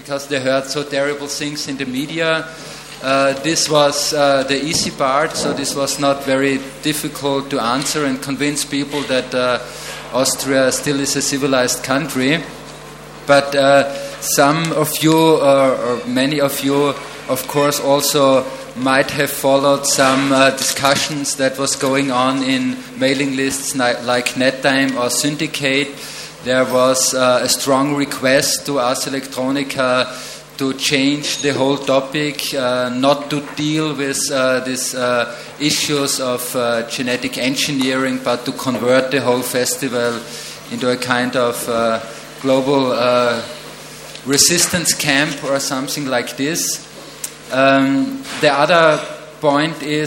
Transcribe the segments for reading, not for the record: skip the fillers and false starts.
because they heard so terrible things in the media. This was the easy part, so this was not very difficult to answer and convince people that Austria still is a civilized country. But some of you, or many of you, of course, also might have followed some discussions that was going on in mailing lists like NetTime or Syndicate. There was a strong request to Ars Electronica to change the whole topic, not to deal with these issues of genetic engineering, but to convert the whole festival into a kind of global resistance camp or something like this. The other point is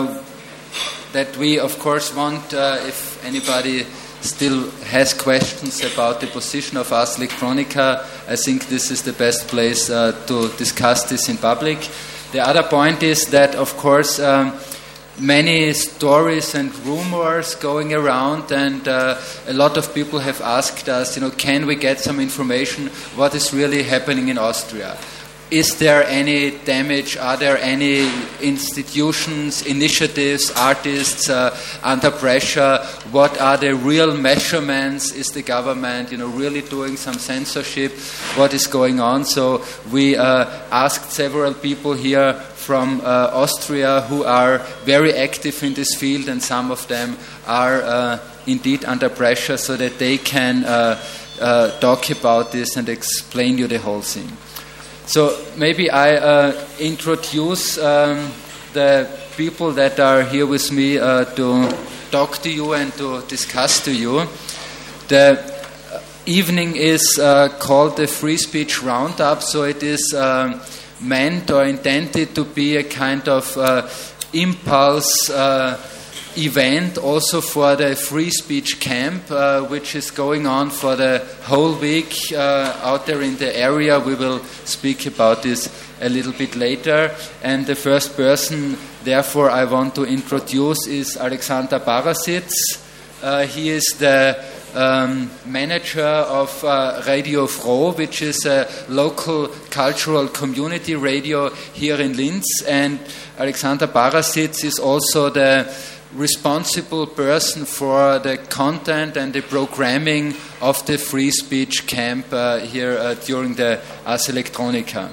that we, of course, want, if anybody still has questions about the position of Ars Electronica, I think this is the best place to discuss this in public. The other point is that, of course, many stories and rumors going around, and a lot of people have asked us, can we get some information what is really happening in Austria? Is there any damage? Are there any institutions, initiatives, artists under pressure? What are the real measurements? Is the government, really doing some censorship? What is going on? So we asked several people here from Austria who are very active in this field, and some of them are indeed under pressure, so that they can talk about this and explain you the whole thing. So maybe I introduce the people that are here with me to talk to you and to discuss to you. The evening is called the Free Speech Roundup, so it is meant or intended to be a kind of impulse event also for the free speech camp, which is going on for the whole week out there in the area. We will speak about this a little bit later. And the first person, therefore, I want to introduce is Alexander Barasic. He is the manager of Radio Froh, which is a local cultural community radio here in Linz. And Alexander Barasic is also the responsible person for the content and the programming of the free speech camp here during the Ars Electronica.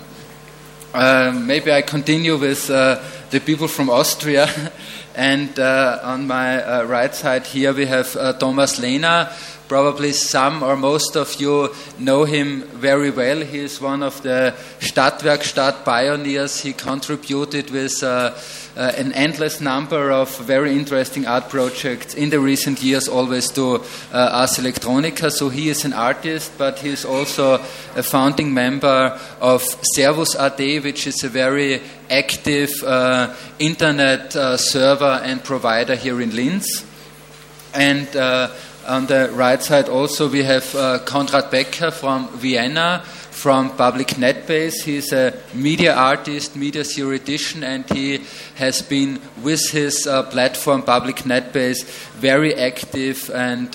Maybe I continue with the people from Austria. And on my right side here we have Thomas Lehner. Probably some or most of you know him very well. He is one of the Stadtwerkstatt pioneers. He contributed with an endless number of very interesting art projects in the recent years, always to Ars Electronica. So he is an artist, but he is also a founding member of Servus AD, which is a very active internet server and provider here in Linz. And on the right side also we have Konrad Becker from Vienna, from Public NetBase. He's a media artist, media theoretician, and he has been with his platform Public NetBase very active and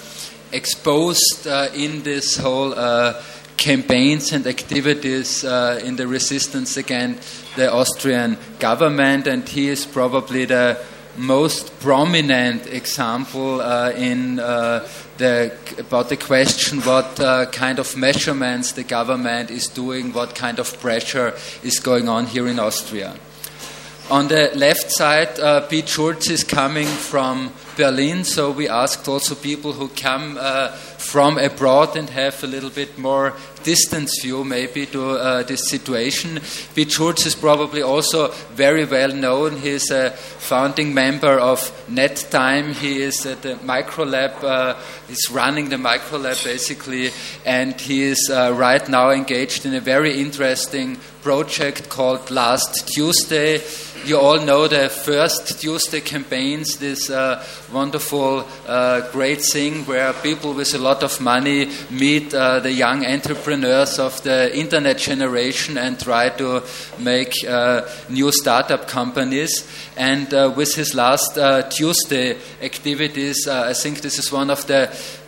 exposed in this whole campaigns and activities in the resistance against the Austrian government, and he is probably the most prominent example about the question what kind of measurements the government is doing, what kind of pressure is going on here in Austria. On the left side, Pete Schulz is coming from Berlin, so we asked also people who come from abroad and have a little bit more distance view maybe to this situation. Pete Schulz is probably also very well known. He's a founding member of NetTime. He is at the Microlab. He's running the Microlab basically, and he is right now engaged in a very interesting project called Last Tuesday. You all know the First Tuesday campaigns, this wonderful, great thing where people with a lot of money meet the young entrepreneurs of the internet generation and try to make new startup companies. And with his Last Tuesday activities, I think this is one of the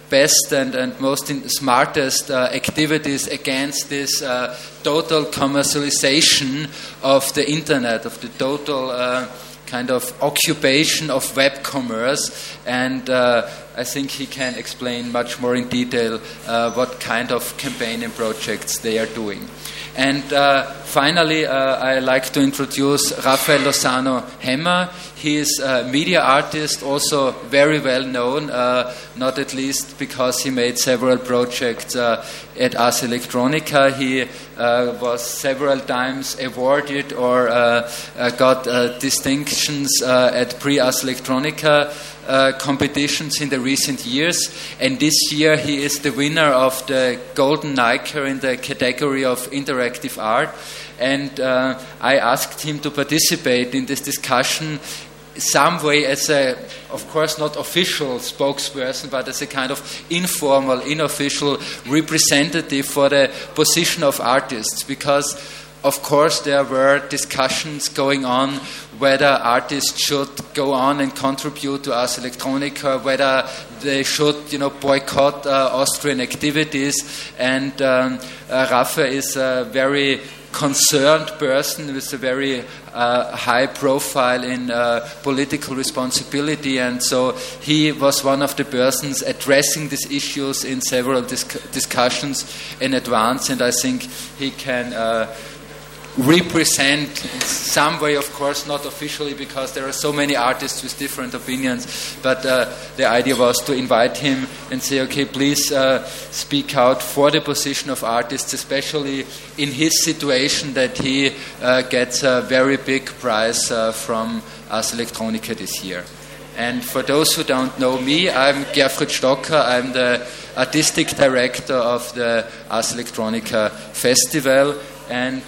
best and most smartest activities against this total commercialization of the internet, of the total kind of occupation of web commerce, and I think he can explain much more in detail what kind of campaign and projects they are doing. And finally, I like to introduce Rafael Lozano Hemmer. He is a media artist, also very well known, not at least because he made several projects at Ars Electronica. He was several times awarded or got distinctions at pre-Ars Electronica competitions in the recent years, and this year he is the winner of the Golden Niker in the category of interactive art, and I asked him to participate in this discussion some way as a, of course not official spokesperson, but as a kind of informal, unofficial representative for the position of artists, because of course there were discussions going on whether artists should go on and contribute to Ars Electronica, whether they should, boycott Austrian activities, and Rafa is a very concerned person with a very high profile in political responsibility, and so he was one of the persons addressing these issues in several discussions in advance, and I think he can represent in some way, of course not officially because there are so many artists with different opinions, but the idea was to invite him and say, okay, please speak out for the position of artists, especially in his situation that he gets a very big prize from Ars Electronica this year. And for those who don't know me, I'm Gerfried Stocker. I'm the artistic director of the Ars Electronica Festival, and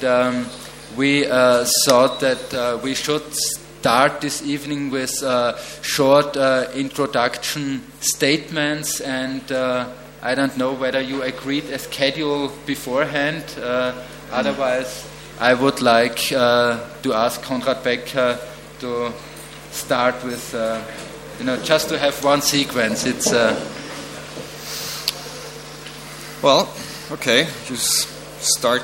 we thought that we should start this evening with short introduction statements, and I don't know whether you agreed a schedule beforehand. Otherwise, I would like to ask Konrad Becker to start with, just to have one sequence. It's well, okay, just start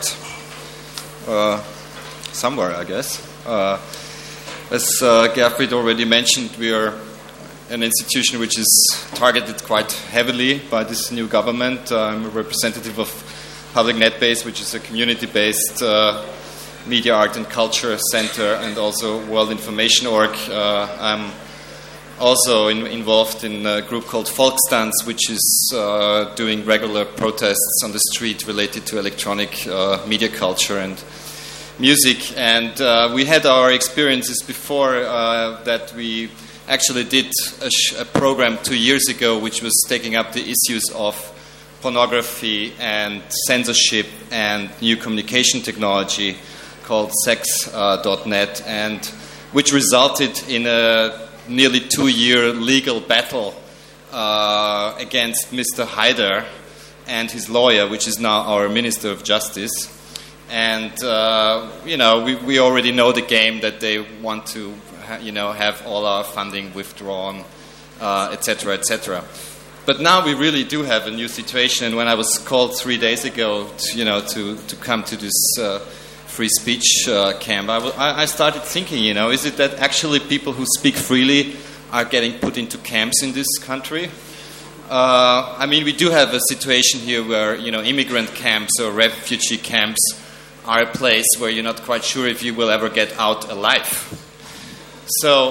somewhere, I guess. As Gerfried already mentioned, we are an institution which is targeted quite heavily by this new government. I'm a representative of Public NetBase, which is a community-based media, art and culture center, and also World Information Org. I'm also involved in a group called Volkstanz, which is doing regular protests on the street related to electronic media culture and music. And we had our experiences before that we actually did a program 2 years ago which was taking up the issues of pornography and censorship and new communication technology called sex.net, and which resulted in a nearly 2-year legal battle against Mr. Haider and his lawyer, which is now our Minister of Justice. And, we already know the game, that they want to, have all our funding withdrawn, etc., etc. But now we really do have a new situation. And when I was called 3 days ago, to come to this free speech camp, I started thinking, is it that actually people who speak freely are getting put into camps in this country? We do have a situation here where, immigrant camps or refugee camps are a place where you're not quite sure if you will ever get out alive. So,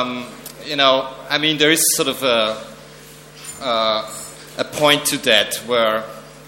there is sort of a point to that where,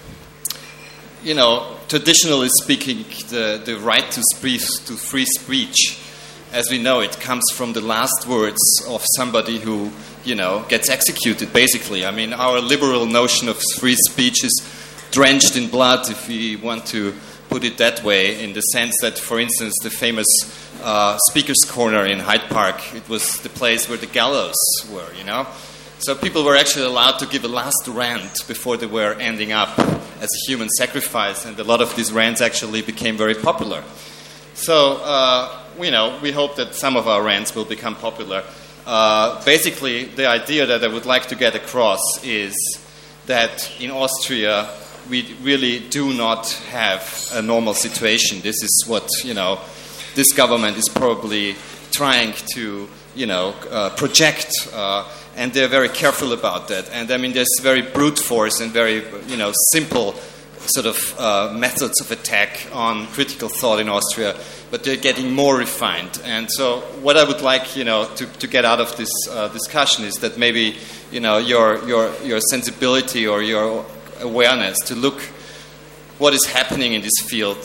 traditionally speaking, the right to free speech, as we know it, comes from the last words of somebody who, gets executed, basically. Our liberal notion of free speech is drenched in blood, if we want to put it that way, in the sense that, for instance, the famous Speaker's Corner in Hyde Park, it was the place where the gallows were, So people were actually allowed to give a last rant before they were ending up as a human sacrifice, and a lot of these rants actually became very popular. So, we hope that some of our rants will become popular. Basically, the idea that I would like to get across is that in Austria we really do not have a normal situation. This is what, this government is probably trying to, project, and they're very careful about that. And I mean, there's very brute force and very, simple sort of methods of attack on critical thought in Austria, but they're getting more refined. And so what I would like, to get out of this discussion is that maybe, your sensibility or your awareness to look what is happening in this field,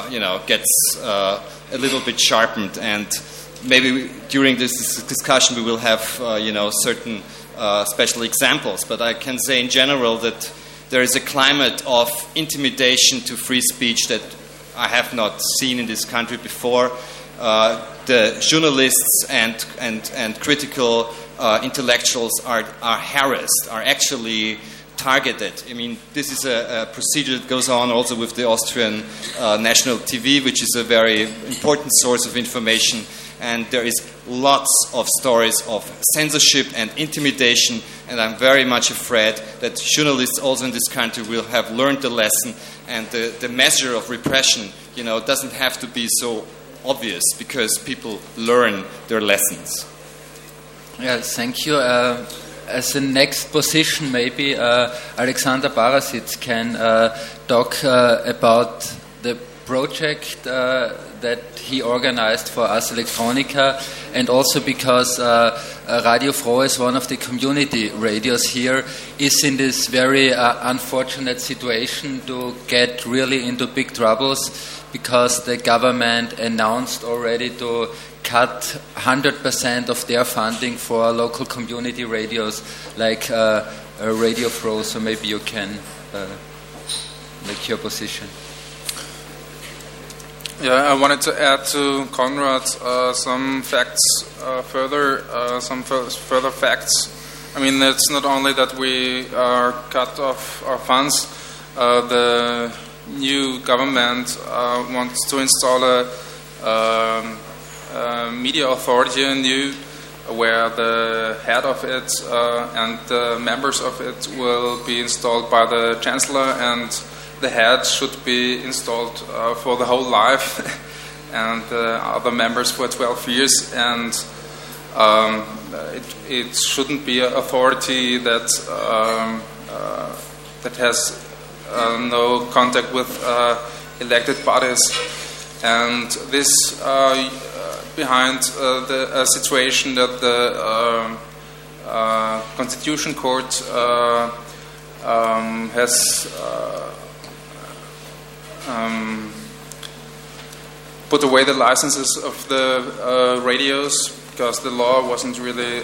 gets a little bit sharpened. And maybe during this discussion we will have, certain special examples. But I can say in general that there is a climate of intimidation to free speech that I have not seen in this country before. The journalists and critical intellectuals are harassed, are actually targeted. I mean, this is a procedure that goes on also with the Austrian national TV, which is a very important source of information. And there is lots of stories of censorship and intimidation, and I'm very much afraid that journalists also in this country will have learned the lesson, and the measure of repression, doesn't have to be so obvious because people learn their lessons. Yeah, thank you. As the next position, maybe Alexander Barasic can talk about the project that he organized for Ars Electronica, and also because Radio Froh is one of the community radios here, is in this very unfortunate situation to get really into big troubles because the government announced already to cut 100% of their funding for local community radios like Radio Froh. So maybe you can make your position. Yeah, I wanted to add to Konrad some facts further facts. I mean, it's not only that we are cut off our funds. The new government wants to install a media authority where the head of it and the members of it will be installed by the chancellor, and the head should be installed for the whole life, and other members for 12 years. And it shouldn't be an authority that has no contact with elected bodies. And this behind the situation that the Constitution Court has put away the licenses of the radios because the law wasn't really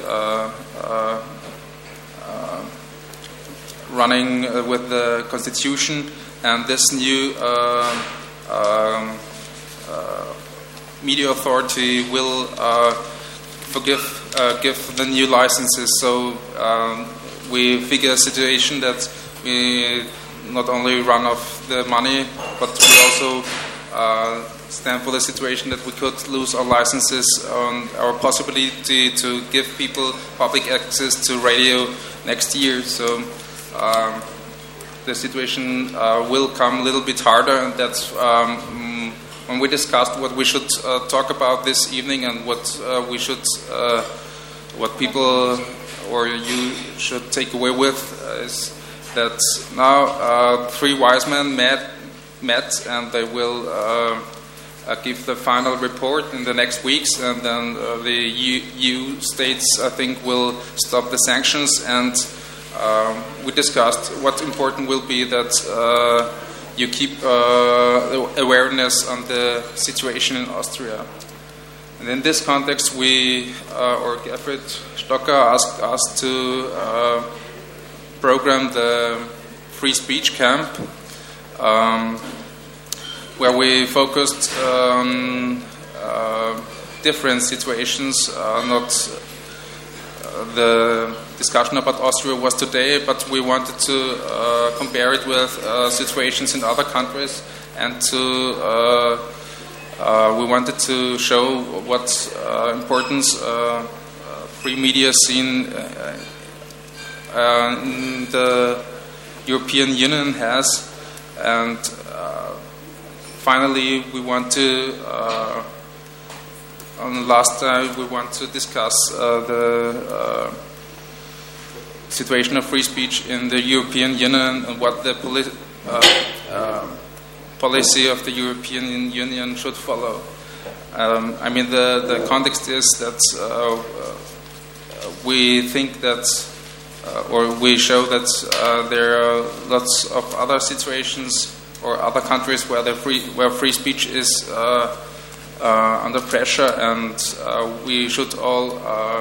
running with the Constitution, and this new media authority will give the new licenses. So we figure a situation that we not only run off the money, but we also stand for the situation that we could lose our licenses on our possibility to give people public access to radio next year. So the situation will come a little bit harder, and that's when we discussed what we should talk about this evening and what we should, what people or you should take away with is that now three wise men met and they will give the final report in the next weeks, and then the EU states, I think, will stop the sanctions. And we discussed what important will be that you keep awareness on the situation in Austria. And in this context, Gerfried Stocker asked us to program the free speech camp, where we focused on different situations. Not the discussion about Austria was today, but we wanted to compare it with situations in other countries, and we wanted to show what importance free media seen in the European Union has. And finally, we want to, on the last time, we want to discuss the situation of free speech in the European Union and what the policy of the European Union should follow. I mean, the context is that we think that, or we show that there are lots of other situations or other countries where free speech is under pressure, and we should all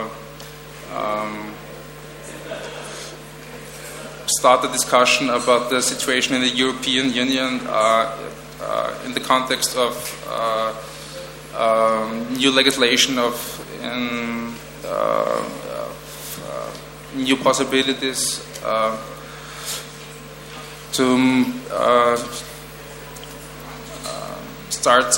start a discussion about the situation in the European Union in the context of new legislation, of new possibilities to start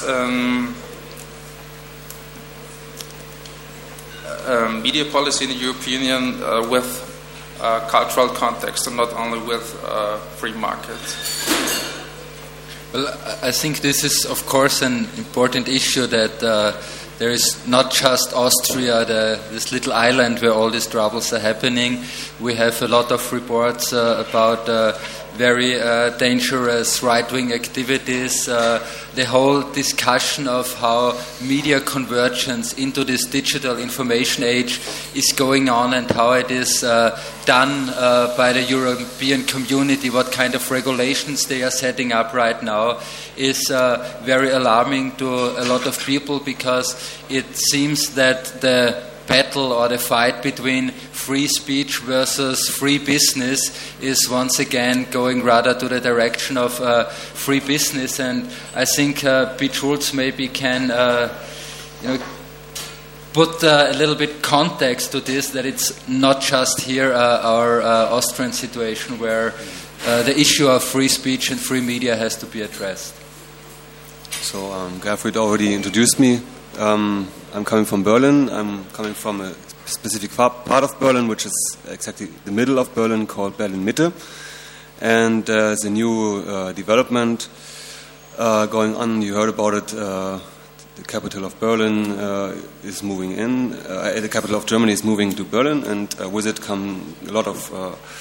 media policy in the European Union with cultural context and not only with free market. Well, I think this is, of course, an important issue, that there is not just Austria, this little island where all these troubles are happening. We have a lot of reports about very dangerous right-wing activities. The whole discussion of how media convergence into this digital information age is going on, and how it is done by the European community, what kind of regulations they are setting up right now, is very alarming to a lot of people, because it seems that the battle or the fight between free speech versus free business is once again going rather to the direction of free business. And I think Piet Schulz maybe can put a little bit context to this, that it's not just here our Austrian situation where the issue of free speech and free media has to be addressed. So Gerfried already introduced me. I'm coming from Berlin. I'm coming from a specific part of Berlin, which is exactly the middle of Berlin, called Berlin-Mitte. And there's a new development going on. You heard about it. The capital of Berlin is moving in. The capital of Germany is moving to Berlin, and with it come a lot of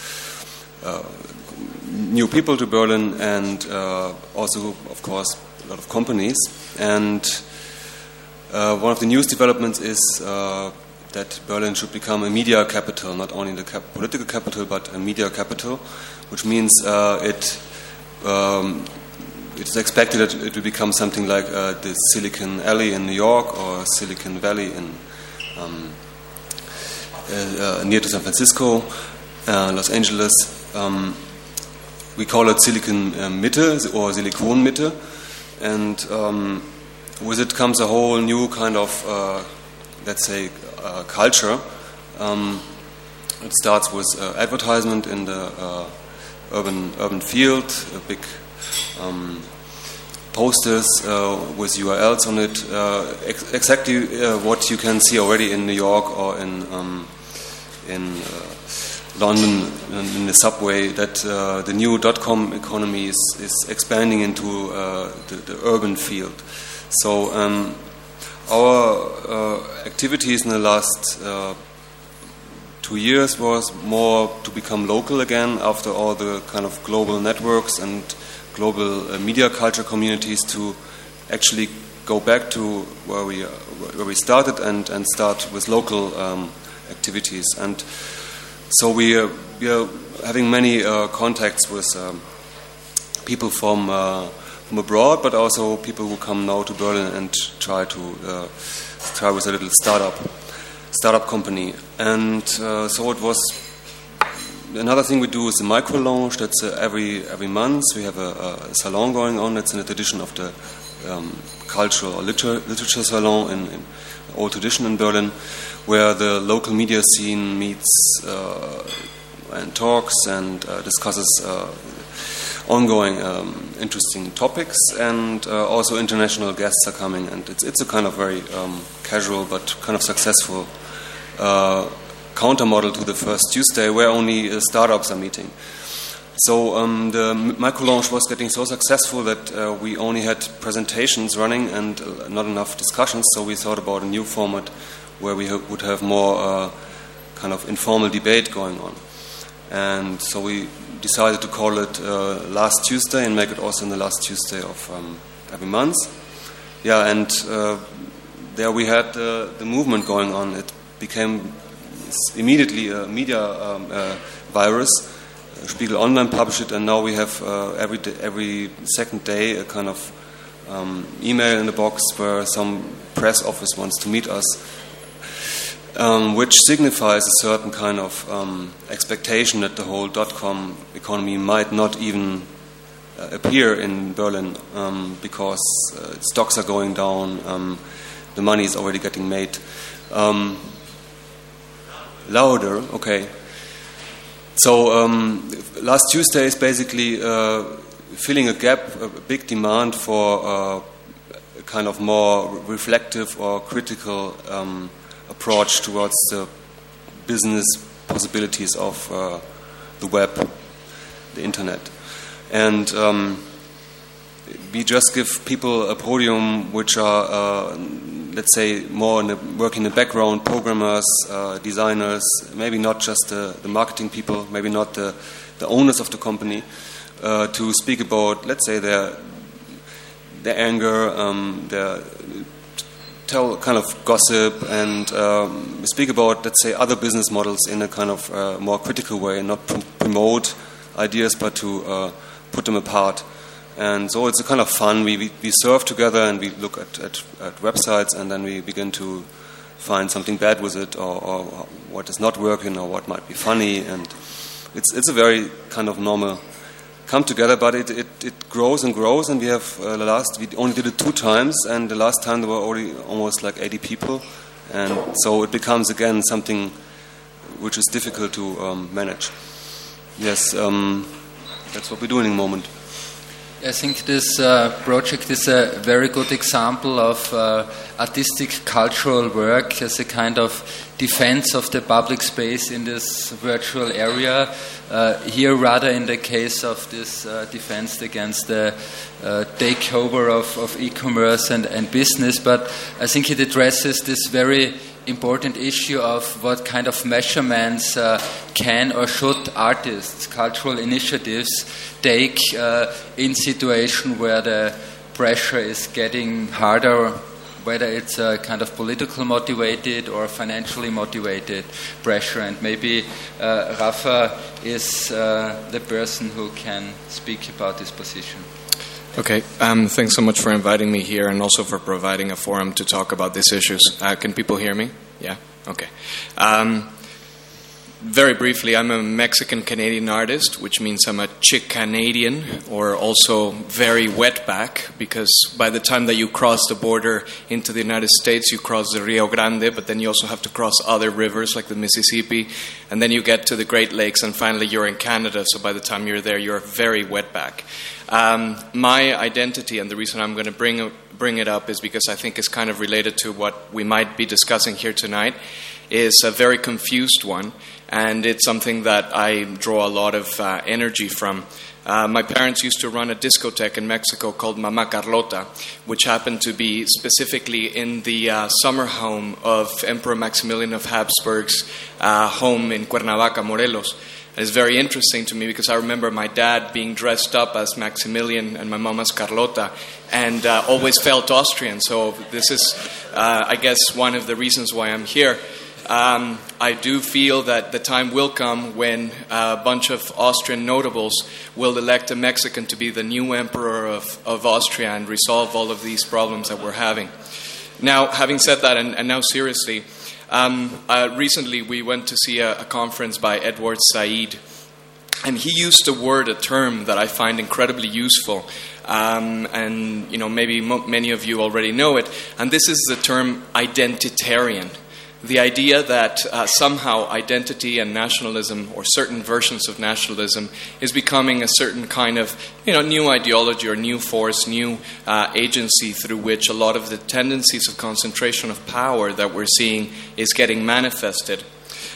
new people to Berlin, and also, of course, a lot of companies. And one of the newest developments is that Berlin should become a media capital, not only the political capital, but a media capital, which means it is expected that it will become something like the Silicon Alley in New York, or Silicon Valley in near to San Francisco, Los Angeles. We call it Silicon Mitte or Silicon Mitte, and with it comes a whole new kind of, let's say, culture. It starts with advertisement in the urban field, big posters with URLs on it, exactly what you can see already in New York or in London, in the subway, that the new .com economy is expanding into the urban field. So our activities in the last 2 years was more to become local again, after all the kind of global networks and global media culture communities, to actually go back to where we started and start with local activities. And so we are having many contacts with people from abroad, but also people who come now to Berlin and try with a little startup company. And so it was another thing we do is the micro lounge. That's every month we have a salon going on. It's in the tradition of the cultural or literature salon in old tradition in Berlin, where the local media scene meets and talks and discusses ongoing interesting topics, and also international guests are coming, and it's a kind of very casual but kind of successful counter model to the first Tuesday, where only startups are meeting. So the micro-launch was getting so successful that we only had presentations running and not enough discussions, so we thought about a new format where we would have more kind of informal debate going on. And so we decided to call it Last Tuesday and make it also in the last Tuesday of every month. Yeah, and there we had the movement going on. It became immediately a media virus. Spiegel Online published it, and now we have every second day a kind of email in the box where some press office wants to meet us, which signifies a certain kind of expectation that the whole .com economy might not even appear in Berlin because stocks are going down, the money is already getting made. Louder, okay. So Last Tuesday is basically filling a gap, a big demand for a kind of more reflective or critical approach towards the business possibilities of the web, the internet. And we just give people a podium which are, let's say, more working in the background, programmers, designers, maybe not just the marketing people, maybe not the owners of the company, to speak about, let's say, their anger, tell kind of gossip, and speak about, let's say, other business models in a kind of more critical way, and not promote ideas, but to put them apart. And so it's a kind of fun. We surf together and we look at websites, and then we begin to find something bad with it, or what is not working, or what might be funny. And it's a very kind of normal come together, but it grows and grows. And we have we only did it 2 times, and the last time there were already almost like 80 people, and so it becomes again something which is difficult to manage. Yes, that's what we're doing in the moment. I think this project is a very good example of artistic cultural work as a kind of defense of the public space in this virtual area. Here, rather in the case of this defense against the takeover of e-commerce and business, but I think it addresses this very important issue of what kind of measurements can or should artists, cultural initiatives take in situation where the pressure is getting harder, whether it's a kind of political motivated or financially motivated pressure. And maybe Rafa is the person who can speak about this position. Okay, thanks so much for inviting me here, and also for providing a forum to talk about these issues. Can people hear me? Yeah? Okay. Very briefly, I'm a Mexican-Canadian artist, which means I'm a Chick-Canadian, or also very wetback, because by the time that you cross the border into the United States, you cross the Rio Grande, but then you also have to cross other rivers like the Mississippi, and then you get to the Great Lakes, and finally you're in Canada, so by the time you're there, you're very wetback. My identity, and the reason I'm going to bring it up is because I think it's kind of related to what we might be discussing here tonight, is a very confused one, and it's something that I draw a lot of energy from. My parents used to run a discotheque in Mexico called Mama Carlota, which happened to be specifically in the summer home of Emperor Maximilian of Habsburg's home in Cuernavaca, Morelos. And it's very interesting to me because I remember my dad being dressed up as Maximilian and my mom as Carlota, and always felt Austrian. So this is, I guess, one of the reasons why I'm here. I do feel that the time will come when a bunch of Austrian notables will elect a Mexican to be the new emperor of Austria and resolve all of these problems that we're having. Now, having said that, and now seriously, recently we went to see a conference by Edward Said, and he used a term that I find incredibly useful, and maybe many of you already know it, and this is the term identitarian. The idea that somehow identity and nationalism, or certain versions of nationalism, is becoming a certain kind of new ideology or new force, new agency through which a lot of the tendencies of concentration of power that we're seeing is getting manifested.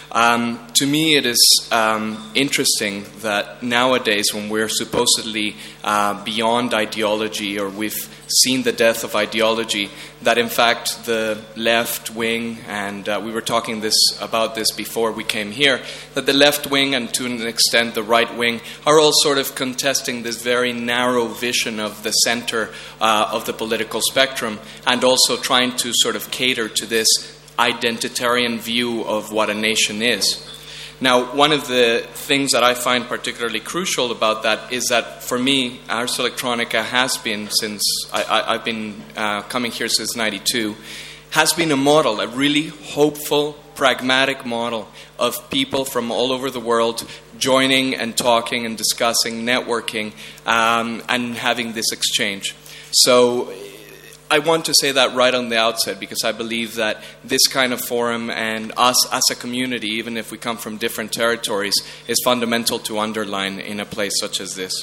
To me, it is interesting that nowadays, when we're supposedly beyond ideology, or we've seen the death of ideology, that in fact the left wing, and we were talking about this before we came here, that the left wing and to an extent the right wing are all sort of contesting this very narrow vision of the center of the political spectrum, and also trying to sort of cater to this identitarian view of what a nation is. Now, one of the things that I find particularly crucial about that is that, for me, Ars Electronica has been, since I've been coming here since '92, has been a model, a really hopeful, pragmatic model of people from all over the world joining and talking and discussing, networking, and having this exchange. So I want to say that right on the outset, because I believe that this kind of forum and us as a community, even if we come from different territories, is fundamental to underline in a place such as this.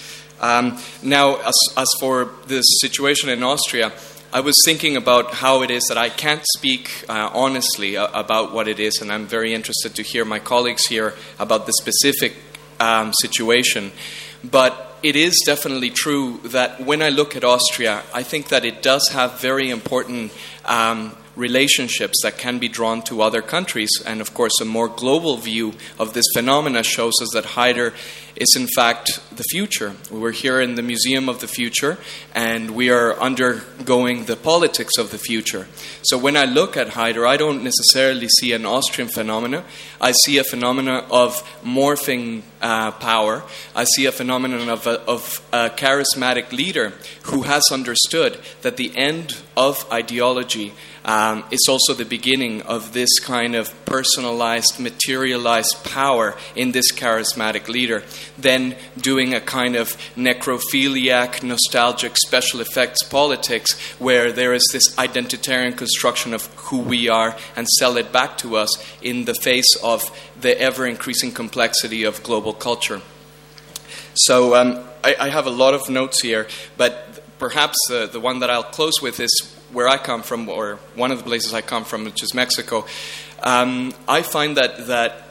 Now, as for this situation in Austria, I was thinking about how it is that I can't speak honestly about what it is, and I'm very interested to hear my colleagues here about the specific situation. But it is definitely true that when I look at Austria, I think that it does have very important relationships that can be drawn to other countries. And of course, a more global view of this phenomena shows us that Haider is in fact the future. We're here in the Museum of the Future, and we are undergoing the politics of the future. So when I look at Haider, I don't necessarily see an Austrian phenomena. I see a phenomenon of morphing power. I see a phenomenon of a charismatic leader who has understood that the end of ideology is also the beginning of this kind of personalized, materialized power in this charismatic leader, then doing a kind of necrophiliac, nostalgic, special effects politics where there is this identitarian construction of who we are and sell it back to us in the face of the ever-increasing complexity of global culture. So I have a lot of notes here, but perhaps the one that I'll close with is where I come from, or one of the places I come from, which is Mexico. I find that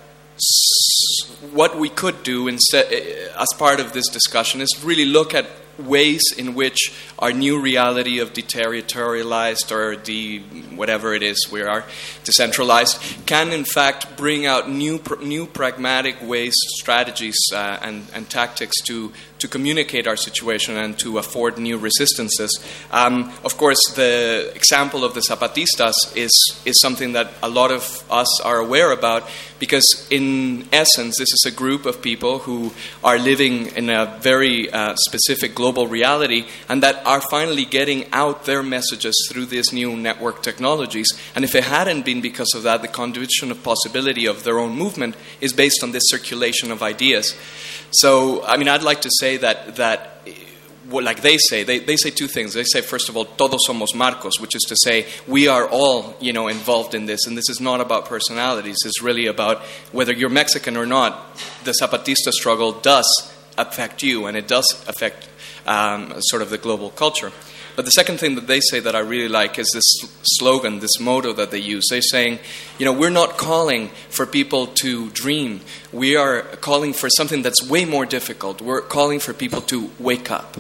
what we could do instead, as part of this discussion, is really look at ways in which our new reality of deterritorialized or whatever it is we are, decentralized, can in fact bring out new pragmatic ways, strategies, and tactics to communicate our situation and to afford new resistances. Of course, the example of the Zapatistas is something that a lot of us are aware about, because in essence, this is a group of people who are living in a very specific global reality, and that are finally getting out their messages through these new network technologies. And if it hadn't been because of that, the condition of possibility of their own movement is based on this circulation of ideas. So, I mean, I'd like to say that well, like they say two things. They say, first of all, todos somos Marcos, which is to say we are all, involved in this, and this is not about personalities. It's really about whether you're Mexican or not. The Zapatista struggle does affect you, and it does affect sort of the global culture. But the second thing that they say that I really like is this slogan, this motto that they use. They're saying, we're not calling for people to dream. We are calling for something that's way more difficult. We're calling for people to wake up.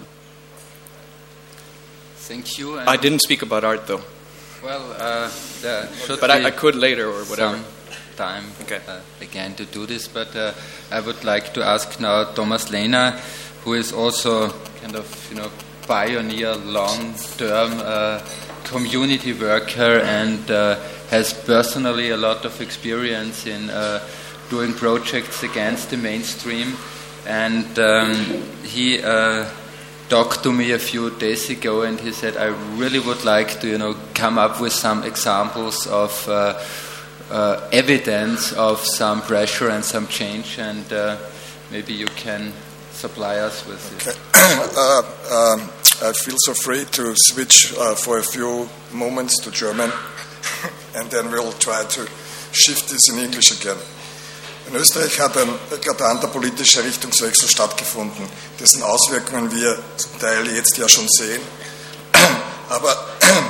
Thank you. I didn't speak about art, though. Well, but I could later or whatever. Some time again to do this. But I would like to ask now Thomas Lehner, who is also kind of, pioneer, long-term community worker, and has personally a lot of experience in doing projects against the mainstream. And he talked to me a few days ago, and he said, I really would like to, come up with some examples of evidence of some pressure and some change, and maybe you can supply us with this. Okay. I feel so free to switch for a few moments to German, and then we'll try to shift this in English again. In Österreich hat ein eklatanter politischer Richtungswechsel stattgefunden, dessen Auswirkungen wir zum Teil jetzt ja schon sehen. Aber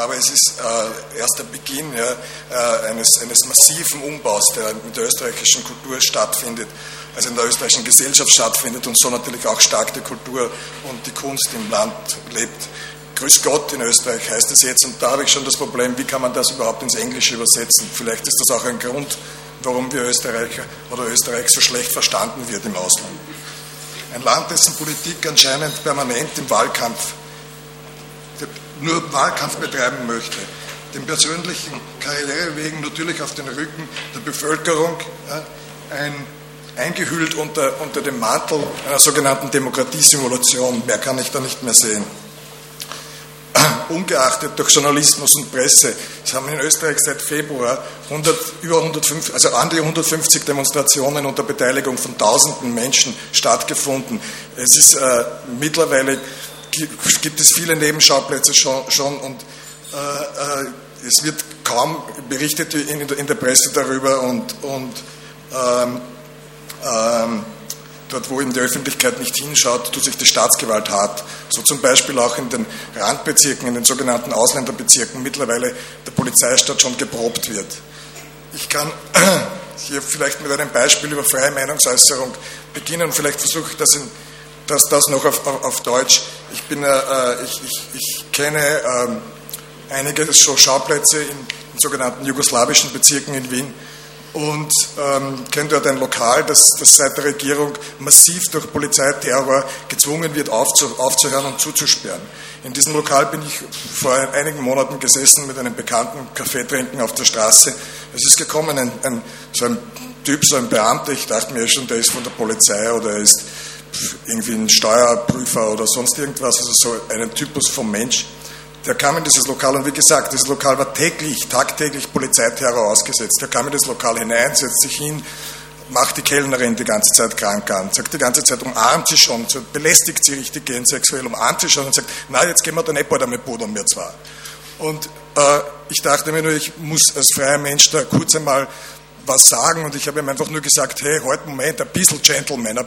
glaube, es ist erst der Beginn eines massiven Umbaus, der in der österreichischen Kultur stattfindet, also in der österreichischen Gesellschaft stattfindet und so natürlich auch stark die Kultur und die Kunst im Land lebt. Grüß Gott in Österreich heißt es jetzt, und da habe ich schon das Problem, wie kann man das überhaupt ins Englische übersetzen? Vielleicht ist das auch ein Grund, warum wir Österreicher oder Österreich so schlecht verstanden wird im Ausland. Ein Land, dessen Politik anscheinend permanent im Wahlkampf, nur Wahlkampf betreiben möchte, den persönlichen Karrierewegen natürlich auf den Rücken der Bevölkerung, eingehüllt unter dem Mantel einer sogenannten Demokratiesimulation. Mehr kann ich da nicht mehr sehen. Ungeachtet durch Journalismus und Presse. Es haben in Österreich seit Februar an die 150 Demonstrationen unter Beteiligung von Tausenden Menschen stattgefunden. Es ist mittlerweile gibt es viele Nebenschauplätze schon und es wird kaum berichtet in der Presse darüber und dort, wo eben die Öffentlichkeit nicht hinschaut, tut sich die Staatsgewalt hart. So zum Beispiel auch in den Randbezirken, in den sogenannten Ausländerbezirken mittlerweile der Polizeistaat schon geprobt wird. Ich kann hier vielleicht mit einem Beispiel über freie Meinungsäußerung beginnen. Vielleicht versuche ich das noch auf Deutsch. Ich kenne einige so Schauplätze in sogenannten jugoslawischen Bezirken in Wien und kenne dort ein Lokal, das seit der Regierung massiv durch Polizeiterror gezwungen wird, aufzuhören und zuzusperren. In diesem Lokal bin ich vor einigen Monaten gesessen mit einem Bekannten, Kaffee trinken auf der Straße. Es ist gekommen, so ein Typ, so ein Beamter, ich dachte mir schon, der ist von der Polizei oder er ist irgendwie ein Steuerprüfer oder sonst irgendwas, also so ein Typus vom Mensch. Der kam in dieses Lokal und wie gesagt, dieses Lokal war tagtäglich Polizeiterror ausgesetzt. Der kam in das Lokal hinein, setzt sich hin, macht die Kellnerin die ganze Zeit krank an, sagt die ganze Zeit, umarmt sie schon, belästigt sie richtig gehen sexuell, umarmt sie schon und sagt, na, jetzt gehen wir da nicht bald einmal pudern, wir zwar. Und ich dachte mir nur, ich muss als freier Mensch da kurz einmal was sagen und ich habe ihm einfach nur gesagt, hey, halt, Moment, ein bisschen Gentleman.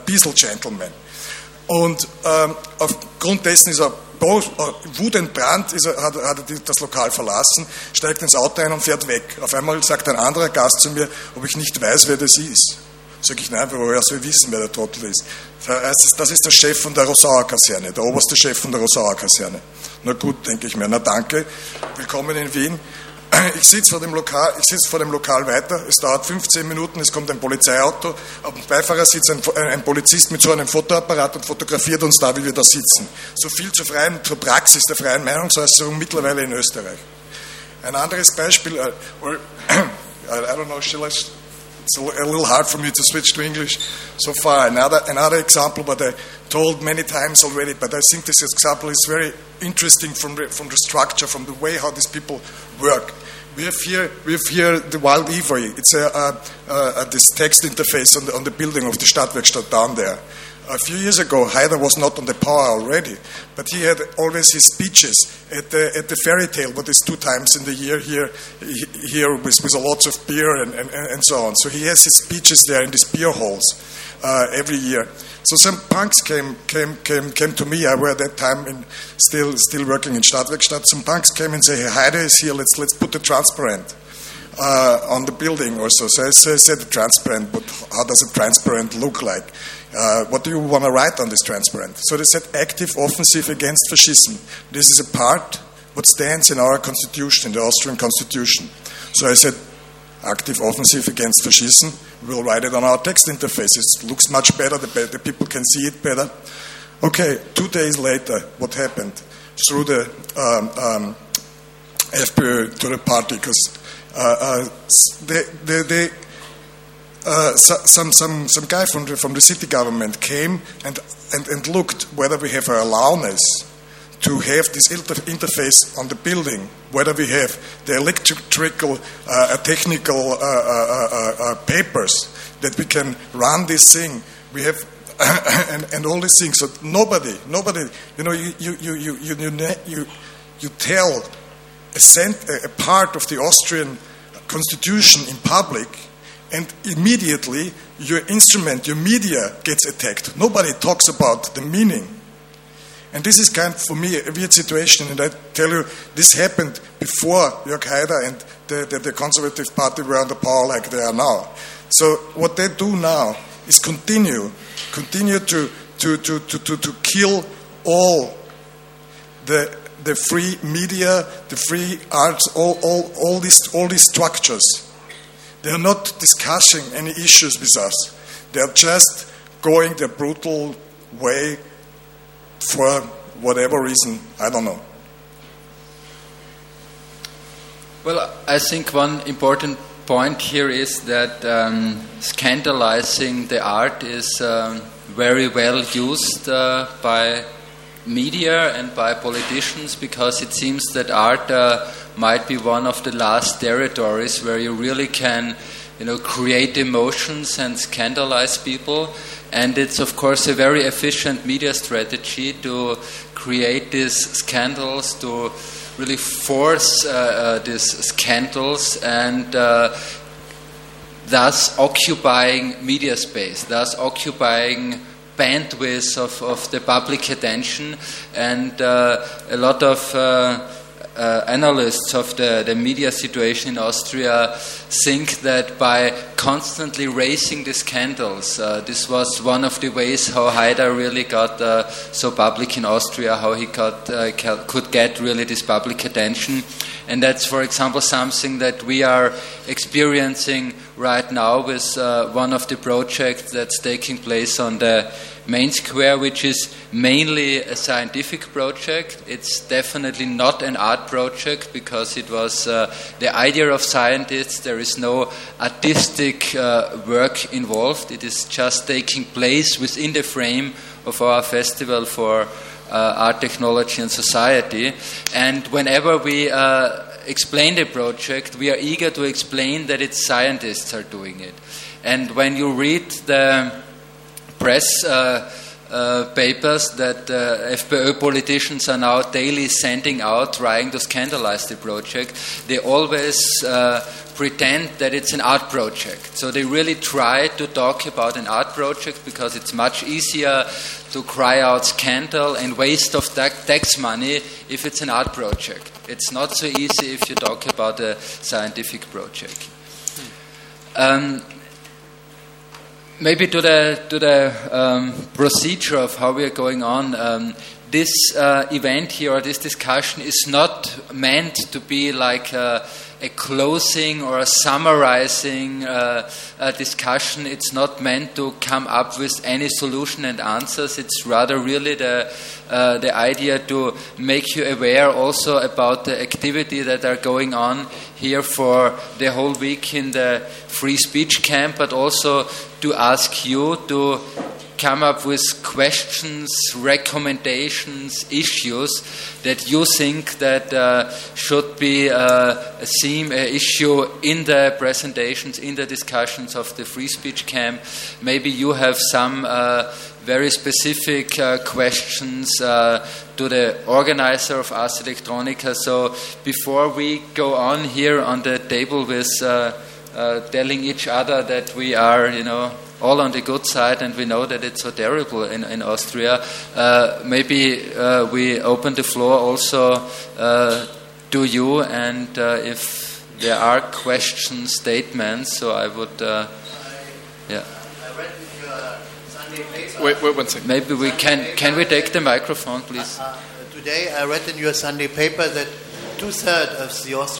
Und aufgrund dessen ist er wutentbrannt, hat er das Lokal verlassen, steigt ins Auto ein und fährt weg. Auf einmal sagt ein anderer Gast zu mir, ob ich nicht weiß, wer das ist. Sag ich, nein, woher soll ich wissen, wer der Trottel ist? Das ist der Chef von der Rosauer Kaserne, der oberste Chef von der Rosauer Kaserne. Na gut, denke ich mir, na danke, willkommen in Wien. Ich sitze vor dem Lokal weiter, es dauert 15 Minuten, es kommt ein Polizeiauto, auf dem Beifahrersitz ein Polizist mit so einem Fotoapparat und fotografiert uns da, wie wir da sitzen. So viel zur Praxis der freien Meinungsäußerung mittlerweile in Österreich. Ein anderes Beispiel, I don't know, it's a little hard for me to switch to English so far. Another example, but I told many times already, but I think this example is very interesting from the structure, from the way how these people work. We have here the Wild Ivory. It's this text interface on the building of the Stadtwerkstatt down there. A few years ago, Haider was not on the power already, but he had always his speeches at the fairy tale, what is 2 times in the year here with a lots of beer and so on. So he has his speeches there in these beer halls every year. So some punks came to me. I were at that time still working in Stadtwerkstatt. Some punks came and said, "Hey, Haider is here. Let's put a transparent on the building or so." So I said, "The transparent, but how does a transparent look like? What do you want to write on this transparent?" So they said, "Active offensive against fascism. This is a part what stands in our constitution, in the Austrian constitution." So I said, "Active offensive against fascism. We'll write it on our text interface. It looks much better. The people can see it better." Okay, 2 days later, what happened? Through the FPÖ to the party, because some guy from the city government came and looked whether we have an allowance to have this interface on the building, whether we have the electrical, technical papers that we can run this thing. We have and all these things. So nobody, you know, you tell a part of the Austrian constitution in public, and immediately your instrument, your media gets attacked. Nobody talks about the meaning. And this is kind of, for me, a weird situation. And I tell you, this happened before Jörg Haider and the Conservative Party were under power like they are now. So what they do now is continue to kill all the free media, the free arts, all these structures. They are not discussing any issues with us. They are just going their brutal way for whatever reason, I don't know. Well, I think one important point here is that scandalizing the art is very well used by media and by politicians, because it seems that art might be one of the last territories where you really can, create emotions and scandalize people. And it's, of course, a very efficient media strategy to create these scandals, to really force these scandals, and thus occupying media space, thus occupying bandwidth of the public attention. And a lot of analysts of the media situation in Austria think that by constantly raising the scandals, this was one of the ways how Haider really got so public in Austria, how he could get really this public attention. And that's, for example, something that we are experiencing right now with one of the projects that's taking place on the Main Square, which is mainly a scientific project. It's definitely not an art project, because it was the idea of scientists. There is no artistic work involved. It is just taking place within the frame of our festival for art, technology and society. And whenever we explain the project, we are eager to explain that it's scientists are doing it. And when you read the press papers that FPÖ politicians are now daily sending out, trying to scandalize the project, they always pretend that it's an art project. So they really try to talk about an art project, because it's much easier to cry out scandal and waste of tax money if it's an art project. It's not so easy if you talk about a scientific project. Maybe to the procedure of how we are going on. This event here, or this discussion, is not meant to be like a closing or a summarizing discussion. It's not meant to come up with any solution and answers. It's rather really the idea to make you aware also about the activity that are going on here for the whole week in the free speech camp, but also to ask you to come up with questions, recommendations, issues that you think that should be a theme, an issue in the presentations, in the discussions of the free speech camp. Maybe you have some very specific questions to the organizer of Ars Electronica. So before we go on here on the table with telling each other that we are, all on the good side, and we know that it's so terrible in Austria, maybe we open the floor also to you, and if there are questions, statements, so I would, I read in your Sunday paper. Wait 1 second. Maybe we can we take the microphone, please? Today I read in your Sunday paper that 2/3 of the Austrian